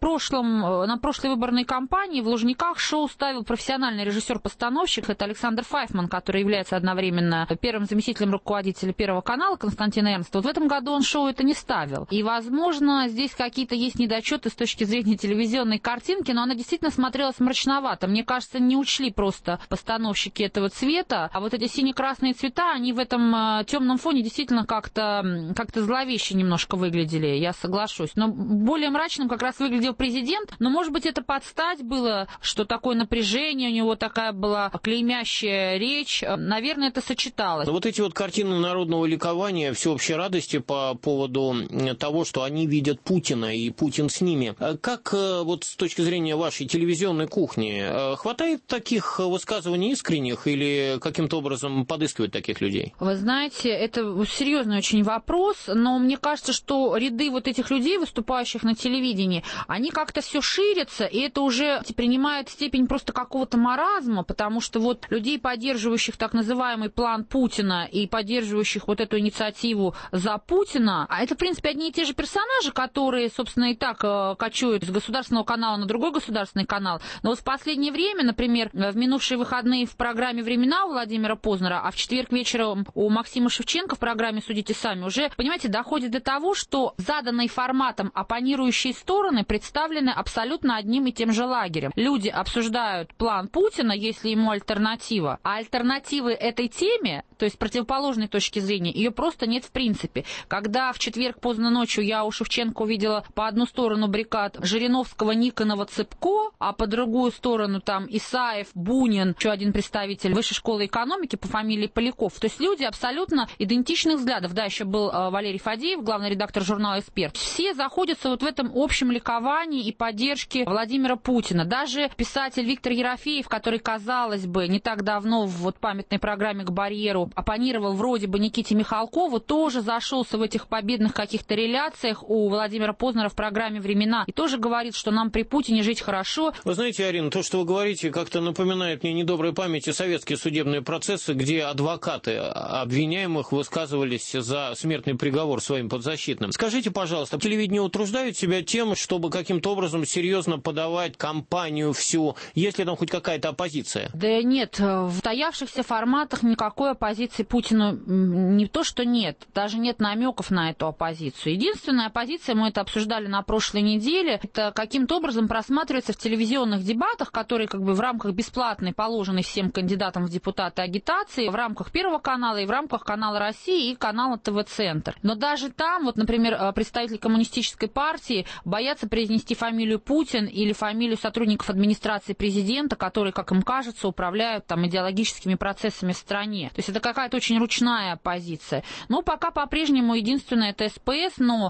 на прошлой выборной кампании в Лужниках шоу ставил профессиональный режиссер-постановщик. Это Александр Файфман, который является одновременно первым заместителем руководителя Первого канала Константина Эрнста. Вот в этом году он шоу это не ставил. И, возможно, здесь какие-то есть недочеты с точки зрения телевизионной картинки, но она действительно смотрелась мрачновато. Мне кажется, не учли просто постановщики этого цвета, а вот эти сине-красные цвета, они в этом темном фоне действительно как-то зловеще немножко выглядели, я соглашусь. Но более мрачным как раз выглядел президент, но, может быть, это под стать было, что такое напряжение, у него такая была клеймящая речь. Наверное, это сочеталось. Но вот эти вот картины народного ликования, всеобщей радости по поводу того, что они видят Путина и Путин с ними. Как вот с точки зрения вашей телевизионной кухни, хватает таких высказываний искренних или каким-то образом подыскивать таких людей? Вы знаете, это серьезный очень вопрос, но мне кажется, что ряды вот этих людей, выступающих на телевидении, они как-то все ширятся, и это уже принимает степень просто какого-то маразма, потому что вот людей, поддерживающих так называемый план Путина и поддерживающих вот эту инициативу за Путина, а это, в принципе, одни и те же персонажи, которые, собственно, и так кочуют с государственного канала на другой государственный канал. Но вот в последнее время, например, в минувшие выходные в программе «Времена» у Владимира Познера, а в четверг вечером у Максима Шевченко в программе «Судите сами», уже, понимаете, доходит до того, что заданные форматом оппонирующие стороны представлены абсолютно одним и тем же лагерем. Люди обсуждают план Путина, если ему альтернатива, а альтернативы этой теме, то есть противоположной точки зрения, ее просто нет в принципе. Когда в четверг поздно ночью я у Шевченко увидела по одну сторону баррикад Жириновского, Никонова, Цыпко, а по другую сторону там Исаев, Бунин, еще один представитель Высшей школы экономики по фамилии Поляков. То есть люди абсолютно идентичных взглядов. Да, еще был Валерий Фадеев, главный редактор журнала «Эксперт». Все заходятся вот в этом общем ликовании и поддержке Владимира Путина. Даже писатель Виктор Ерофеев, который, казалось бы, не так давно в вот памятной программе «К барьеру» оппонировал вроде бы Никите Михалкову, тоже зашелся в этих победных каких-то реляциях у Владимира Познера в программе «Времена» и тоже говорит, что нам при Путине жить хорошо. Вы знаете, Арина, то, что вы говорите, как-то напоминает мне недоброй памяти советские судебные процессы, где адвокаты обвиняемых высказывались за смертный приговор своим подзащитным. Скажите, пожалуйста, телевидение утруждает себя тем, чтобы каким-то образом серьезно подавать кампанию всю, есть ли там хоть какая-то оппозиция? Да нет, в стоявшихся форматах никакой оппозиции Путину не то, что нет, даже нет намеков на эту оппозицию. Единственная оппозиция, мы это обсуждали на прошлой неделе, это каким-то образом просматривается в телевизионных дебатах, которые как бы в рамках бесплатной, положенной всем кандидатам в депутаты агитации, в рамках Первого канала и в рамках канала России и канала ТВ-центр. Но даже там, вот, например, представители коммунистической партии боятся произнести фамилию Путин или фамилию сотрудников администрации президента, которые, как им кажется, управляют там идеологическими процессами в стране. То есть это какая-то очень ручная оппозиция. Но пока по-прежнему единственное это СПС, но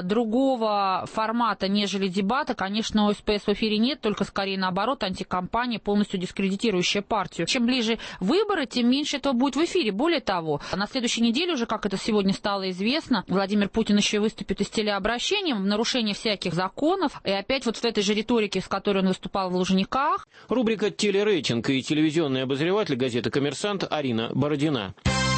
другого формата, нежели дебаты, конечно, у СПС в эфире нет, только скорее наоборот, антикомпания, полностью дискредитирующая партию. Чем ближе выборы, тем меньше этого будет в эфире. Более того, на следующей неделе уже, как это сегодня стало известно, Владимир Путин еще и выступит с телеобращением в нарушение всяких законов, и опять вот в этой же риторике, с которой он выступал в Лужниках. Рубрика «Телерейтинг» и телевизионный обозреватель газеты «Коммерсант» Арина Бородина.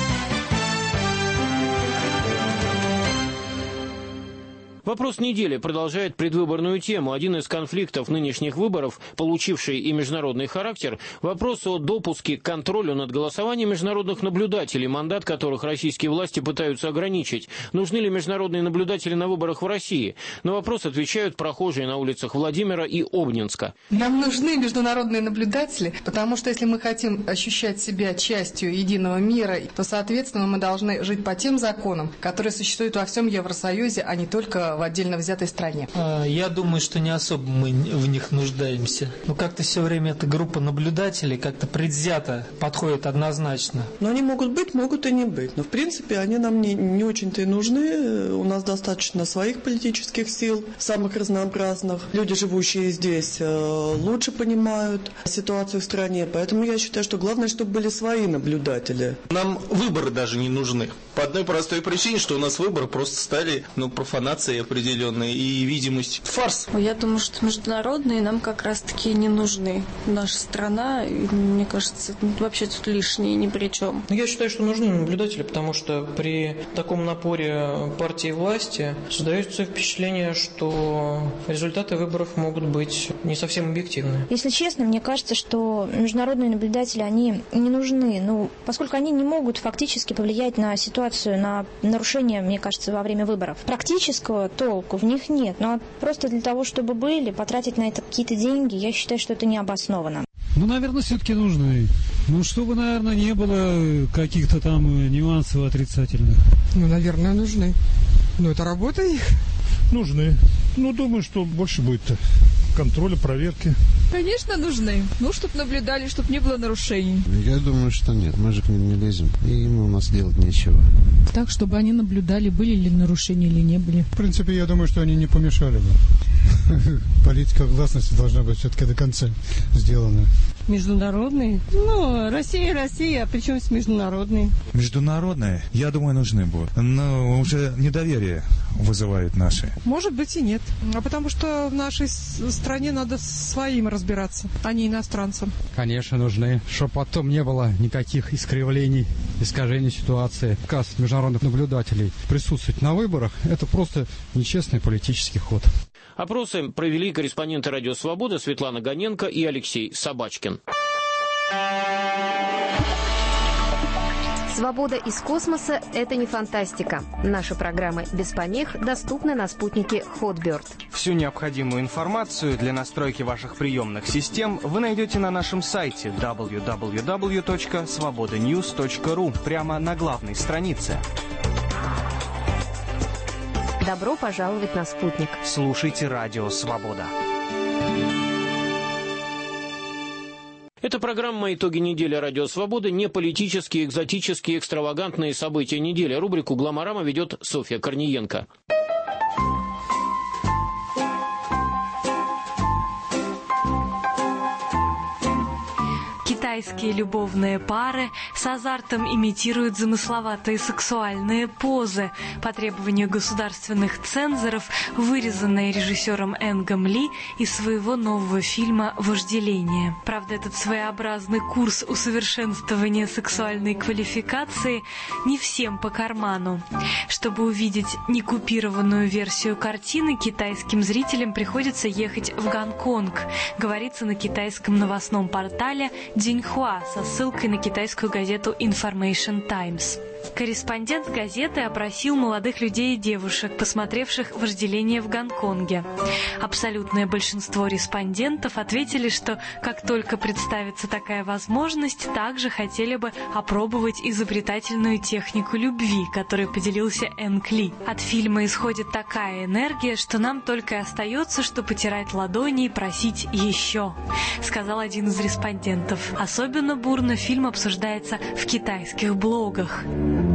Вопрос недели продолжает предвыборную тему. Один из конфликтов нынешних выборов, получивший и международный характер, вопрос о допуске к контролю над голосованием международных наблюдателей, мандат которых российские власти пытаются ограничить. Нужны ли международные наблюдатели на выборах в России? На вопрос отвечают прохожие на улицах Владимира и Обнинска. Нам нужны международные наблюдатели, потому что если мы хотим ощущать себя частью единого мира, то, соответственно, мы должны жить по тем законам, которые существуют во всем Евросоюзе, а не только в отдельно взятой стране. Я думаю, что не особо мы в них нуждаемся. Но как-то все время эта группа наблюдателей как-то предвзято подходит однозначно. Но они могут быть, могут и не быть. Но в принципе они нам не очень-то и нужны. У нас достаточно своих политических сил, самых разнообразных. Люди, живущие здесь, лучше понимают ситуацию в стране. Поэтому я считаю, что главное, чтобы были свои наблюдатели. Нам выборы даже не нужны. По одной простой причине, что у нас выборы просто стали профанацией определенной и видимость фарс. Я думаю, что международные нам как раз-таки не нужны. Наша страна, мне кажется, вообще тут лишние ни при чем. Я считаю, что нужны наблюдатели, потому что при таком напоре партии власти создается впечатление, что результаты выборов могут быть не совсем объективны. Если честно, мне кажется, что международные наблюдатели, они не нужны, поскольку они не могут фактически повлиять на ситуацию, на нарушение, мне кажется, во время выборов. Практического толку в них нет, но просто для того, чтобы были, потратить на это какие-то деньги, я считаю, что это необоснованно. Наверное, все-таки нужны. Чтобы, наверное, не было каких-то там нюансов отрицательных. Наверное, нужны. Это работа их. Нужны. Думаю, что больше будет контроля, проверки. Конечно, нужны. Чтобы наблюдали, чтобы не было нарушений. Я думаю, что нет. Мы же к ним не лезем. И им у нас делать нечего. Так, чтобы они наблюдали, были ли нарушения или не были. В принципе, я думаю, что они не помешали бы. Политика гласности должна быть все-таки до конца сделана. Международные? Россия, а причем с международные? Международные, я думаю, нужны будут. Но уже недоверие вызывают наши. Может быть и нет. Потому что в нашей стране надо своим разбираться, а не иностранцам. Конечно, нужны. Чтобы потом не было никаких искривлений, искажений ситуации. Указ международных наблюдателей присутствовать на выборах – это просто нечестный политический ход. Опросы провели корреспонденты «Радио Свобода» Светлана Гоненко и Алексей Собачкин. Свобода из космоса – это не фантастика. Наши программы без помех доступны на спутнике Hotbird. Всю необходимую информацию для настройки ваших приемных систем вы найдете на нашем сайте www.svobodanews.ru прямо на главной странице. Добро пожаловать на спутник. Слушайте «Радио Свобода». Это программа «Итоги недели. Радио Свобода». Не политические, экзотические, экстравагантные события недели. Рубрику «Гламорама» ведет Софья Корниенко. Китайские любовные пары с азартом имитируют замысловатые сексуальные позы. По требованию государственных цензоров, вырезанные режиссером Энгом Ли из своего нового фильма «Вожделение». Правда, этот своеобразный курс усовершенствования сексуальной квалификации не всем по карману. Чтобы увидеть некупированную версию картины, китайским зрителям приходится ехать в Гонконг, говорится на китайском новостном портале Диньхуа со ссылкой на китайскую газету Information Times. Корреспондент газеты опросил молодых людей и девушек, посмотревших «Вожделение» в Гонконге. Абсолютное большинство респондентов ответили, что как только представится такая возможность, также хотели бы опробовать изобретательную технику любви, которой поделился Энг Ли. От фильма исходит такая энергия, что нам только и остается, что потирать ладони и просить еще, сказал один из респондентов. Особенно бурно фильм обсуждается в китайских блогах.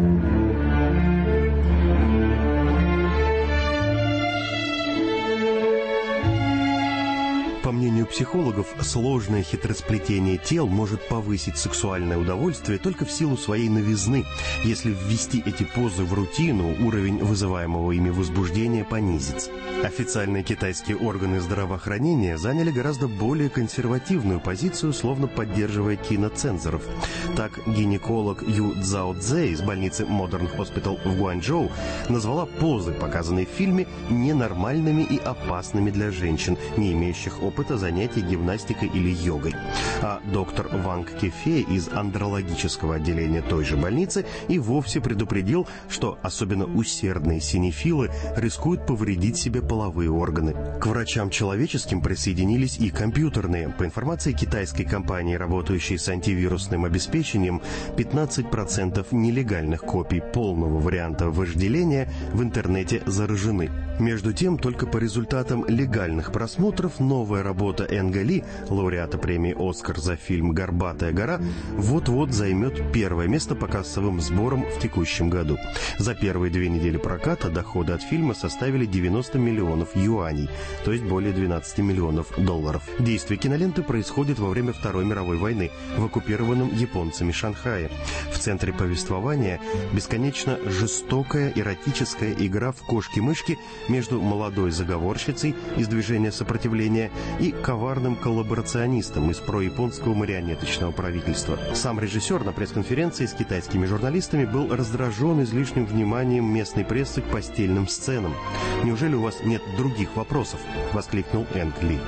По мнению психологов, сложное хитросплетение тел может повысить сексуальное удовольствие только в силу своей новизны. Если ввести эти позы в рутину, уровень вызываемого ими возбуждения понизится. Официальные китайские органы здравоохранения заняли гораздо более консервативную позицию, словно поддерживая киноцензоров. Так, гинеколог Ю Цзао Цзэ из больницы Modern Hospital в Гуанчжоу назвала позы, показанные в фильме, ненормальными и опасными для женщин, не имеющих опыта опыта занятий гимнастикой или йогой. А доктор Ванг Кефе из андрологического отделения той же больницы и вовсе предупредил, что особенно усердные синефилы рискуют повредить себе половые органы. К врачам человеческим присоединились и компьютерные. По информации китайской компании, работающей с антивирусным обеспечением, 15% нелегальных копий полного варианта вожделения в интернете заражены. Между тем, только по результатам легальных просмотров новая работа Энга Ли, лауреата премии «Оскар» за фильм «Горбатая гора», вот-вот займет первое место по кассовым сборам в текущем году. За первые 2 недели проката доходы от фильма составили 90 миллионов юаней, то есть более 12 миллионов долларов. Действие киноленты происходит во время Второй мировой войны в оккупированном японцами Шанхае. В центре повествования бесконечно жестокая эротическая игра в кошки-мышки между молодой заговорщицей из движения сопротивления и коварным коллаборационистом из прояпонского марионеточного правительства. Сам режиссер на пресс-конференции с китайскими журналистами был раздражен излишним вниманием местной прессы к постельным сценам. «Неужели у вас нет других вопросов?» — воскликнул Энг Ли.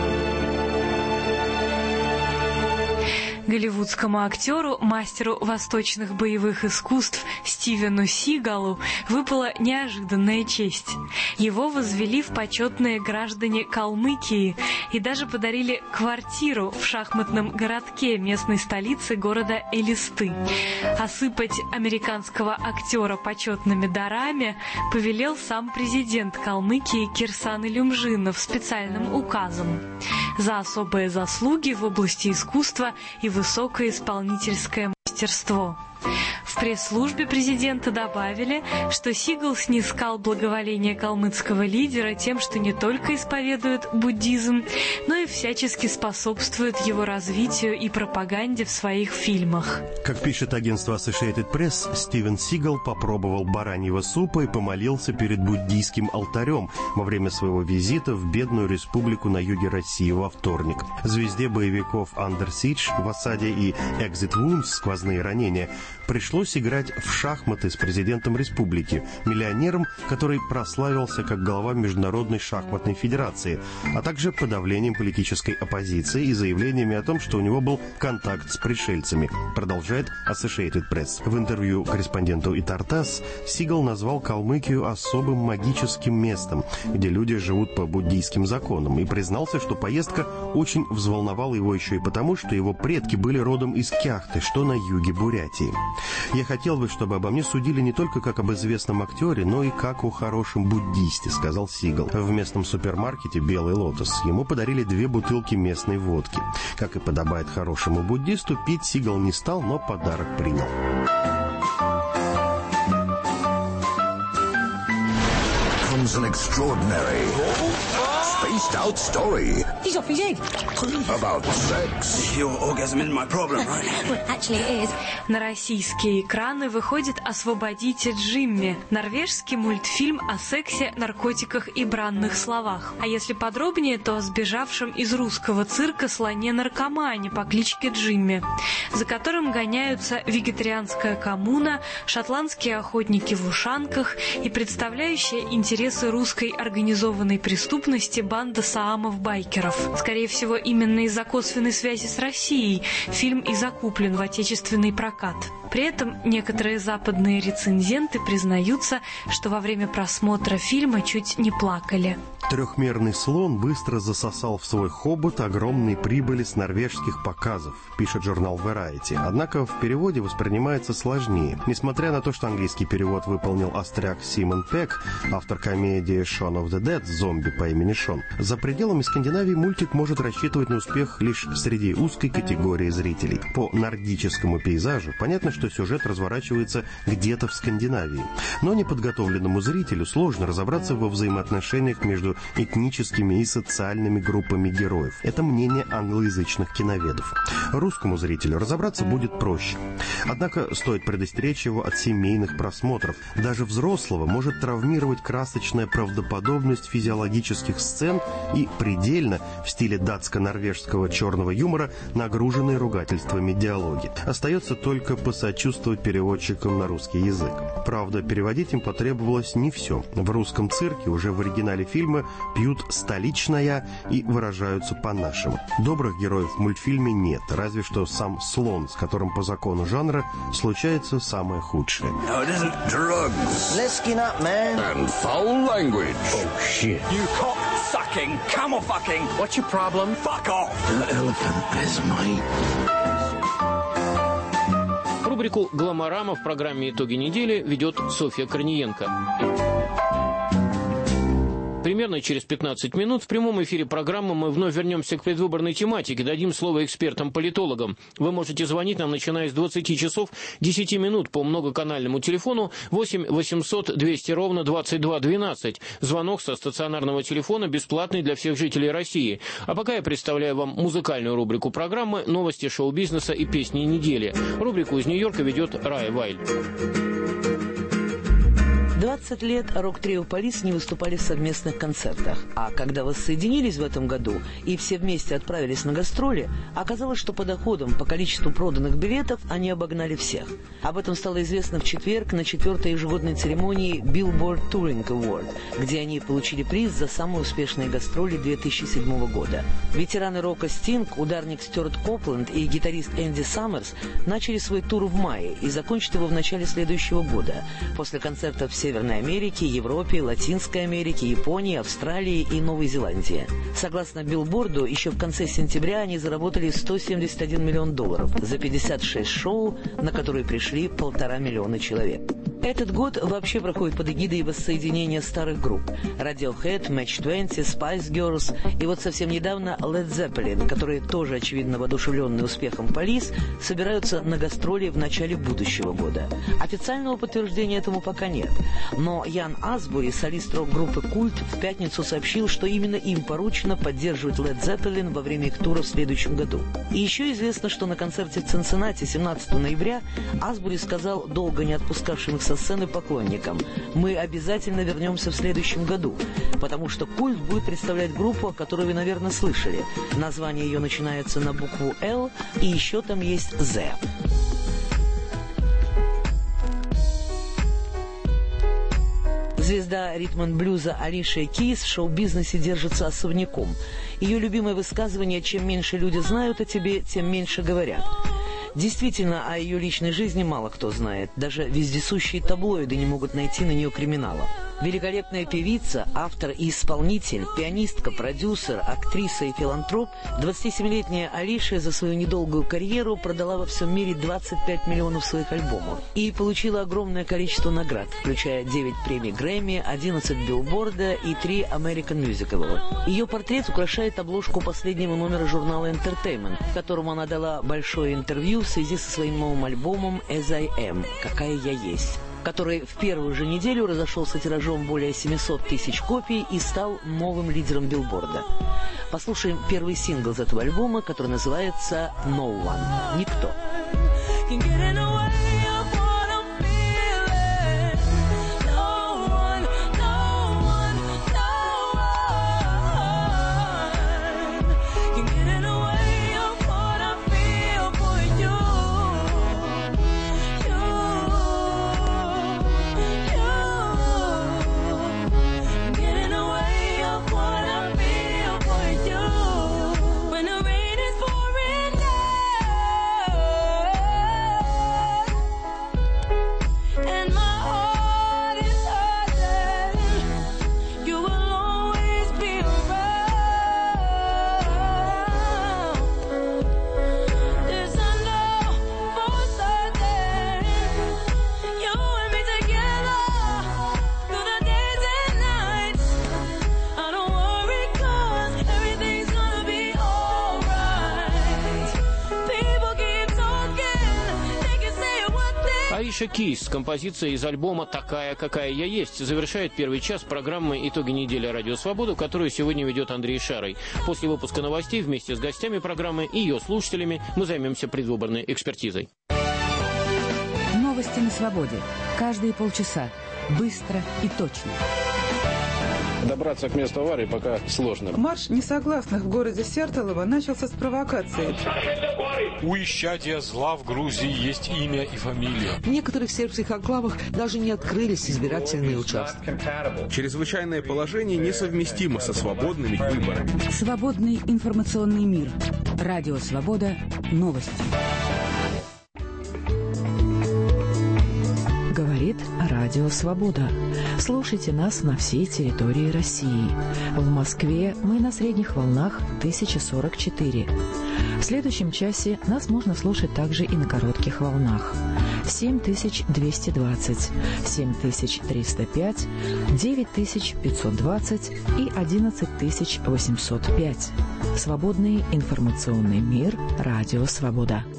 Голливудскому актеру, мастеру восточных боевых искусств Стивену Сигалу выпала неожиданная честь. Его возвели в почетные граждане Калмыкии и даже подарили квартиру в шахматном городке местной столицы города Элисты. Осыпать американского актера почетными дарами повелел сам президент Калмыкии Кирсан Илюмжинов специальным указом за особые заслуги в области искусства и высокое исполнительское мастерство. В пресс-службе президента добавили, что Сигал снискал благоволение калмыцкого лидера тем, что не только исповедует буддизм, но и всячески способствует его развитию и пропаганде в своих фильмах. Как пишет агентство Associated Press, Стивен Сигал попробовал бараньего супа и помолился перед буддийским алтарем во время своего визита в бедную республику на юге России во вторник. Звезде боевиков Under Siege в осаде и Exit Wounds сквозные ранения пришлось играть в шахматы с президентом республики, миллионером, который прославился как глава Международной шахматной федерации, а также подавлением политической оппозиции и заявлениями о том, что у него был контакт с пришельцами, продолжает Associated Press. В интервью корреспонденту Итартас Сигал назвал Калмыкию особым магическим местом, где люди живут по буддийским законам, и признался, что поездка очень взволновала его еще и потому, что его предки были родом из Кяхты, что на юге Бурятии. «Я хотел бы, чтобы обо мне судили не только как об известном актере, но и как о хорошем буддисте», — сказал Сигал. В местном супермаркете «Белый лотос» ему подарили 2 бутылки местной водки. Как и подобает хорошему буддисту, пить Сигал не стал, но подарок принял. Comes an extraordinary spaced-out story. He's off his head. About sex. Your orgasm isn't my problem, right? Well, actually it is. На российские экраны выходит «Освободите Джимми», норвежский мультфильм о сексе, наркотиках и бранных словах. А если подробнее, то о сбежавшем из русского цирка слоне-наркомане по кличке Джимми, за которым гоняются вегетарианская коммуна, шотландские охотники в ушанках и представляющая интересы русской организованной преступности банда саамов-байкеров. Скорее всего, именно из-за косвенной связи с Россией фильм и закуплен в отечественный прокат. При этом некоторые западные рецензенты признаются, что во время просмотра фильма чуть не плакали. Трехмерный слон быстро засосал в свой хобот огромные прибыли с норвежских показов, пишет журнал Variety. Однако в переводе воспринимается сложнее. Несмотря на то, что английский перевод выполнил остряк Симон Пек, автор комедии Shaun of the Dead, зомби по имени Шон, за пределами Скандинавии мультик может рассчитывать на успех лишь среди узкой категории зрителей. По нордическому пейзажу понятно, что сюжет разворачивается где-то в Скандинавии. Но неподготовленному зрителю сложно разобраться во взаимоотношениях между этническими и социальными группами героев. Это мнение англоязычных киноведов. Русскому зрителю разобраться будет проще. Однако стоит предостеречь его от семейных просмотров. Даже взрослого может травмировать красочная правдоподобность физиологических сцен тон и предельно, в стиле датско-норвежского черного юмора, нагруженные ругательствами диалоги. Остается только посочувствовать переводчикам на русский язык. Правда, переводить им потребовалось не все. В русском цирке уже в оригинале фильма пьют «столичная» и выражаются по-нашему. Добрых героев в мультфильме нет, разве что сам слон, с которым по закону жанра случается самое худшее. No, it isn't. Drugs. Let's skin up, man. And foul language. Oh, shit. You cock-sucking, camel-fucking. What's your problem? Fuck off. The elephant is mine. Рубрику «Гламорама» в программе «Итоги недели» ведет Софья Корниенко. Примерно через 15 минут в прямом эфире программы мы вновь вернемся к предвыборной тематике, дадим слово экспертам-политологам. Вы можете звонить нам, начиная с 20 часов 10 минут по многоканальному телефону 8 800 200 ровно 2212. Звонок со стационарного телефона бесплатный для всех жителей России. А пока я представляю вам музыкальную рубрику программы «Новости шоу-бизнеса и песни недели». Рубрику из Нью-Йорка ведет Рая Вайль. 20 лет рок-трио «Полис» не выступали в совместных концертах. А когда воссоединились в этом году и все вместе отправились на гастроли, оказалось, что по доходам, по количеству проданных билетов они обогнали всех. Об этом стало известно в четверг на 4-й ежегодной церемонии Billboard Touring Award, где они получили приз за самые успешные гастроли 2007 года. Ветераны рока Стинг, ударник Стюарт Копленд и гитарист Энди Саммерс начали свой тур в мае и закончат его в начале следующего года, после концертов в Северной Америке, Европе, Латинской Америке, Японии, Австралии и Новой Зеландии. Согласно Билборду, еще в конце сентября они заработали $171 миллион за 56 шоу, на которые пришли 1,5 миллиона человек. Этот год вообще проходит под эгидой воссоединения старых групп Radiohead, Match 20, Spice Girls и вот совсем недавно Led Zeppelin, которые тоже, очевидно, воодушевленные успехом «Полис», собираются на гастроли в начале будущего года. Официального подтверждения этому пока нет. Но Ян Асбури, солист рок-группы «Культ», в пятницу сообщил, что именно им поручено поддерживать Led Zeppelin во время их тура в следующем году. И еще известно, что на концерте в Цинциннати 17 ноября Асбури сказал долго не отпускавшим их со сцены поклонникам: «Мы обязательно вернемся в следующем году, потому что «Культ» будет представлять группу, о которой вы, наверное, слышали. Название ее начинается на букву «Л», и еще там есть «З». Звезда ритм-н-блюза Алишия Кейс в шоу-бизнесе держится особняком. Ее любимое высказывание: «Чем меньше люди знают о тебе, тем меньше говорят». Действительно, о ее личной жизни мало кто знает. Даже вездесущие таблоиды не могут найти на нее криминала. Великолепная певица, автор и исполнитель, пианистка, продюсер, актриса и филантроп, 27-летняя Алишия за свою недолгую карьеру продала во всем мире 25 миллионов своих альбомов и получила огромное количество наград, включая 9 премий Грэмми, 11 Билборда и 3 American Music Award. Ее портрет украшает обложку последнего номера журнала Entertainment, которому она дала большое интервью в связи со своим новым альбомом «As I Am» – «Какая я есть», который в первую же неделю разошелся тиражом более 700 тысяч копий и стал новым лидером Билборда. Послушаем первый сингл из этого альбома, который называется «No One» – «Никто». Алиша Кейс с композицией из альбома «Такая, какая я есть» завершает первый час программы «Итоги недели. Радио Свобода», которую сегодня ведет Андрей Шарой. После выпуска новостей вместе с гостями программы и ее слушателями мы займемся предвыборной экспертизой. Новости на свободе. Каждые полчаса. Быстро и точно. Добраться к месту аварии пока сложно. Марш несогласных в городе Сертолово начался с провокации. У исчадия зла в Грузии есть имя и фамилия. В некоторых сербских анклавах даже не открылись избирательные участки. Чрезвычайное положение несовместимо со свободными выборами. Свободный информационный мир. Радио «Свобода». Новости. Говорит Радио «Свобода». Слушайте нас на всей территории России. В Москве мы на средних волнах 1044. В следующем часе нас можно слушать также и на коротких волнах. 7220, 7305, 9520 и 11805. Свободный информационный мир. Радио «Свобода».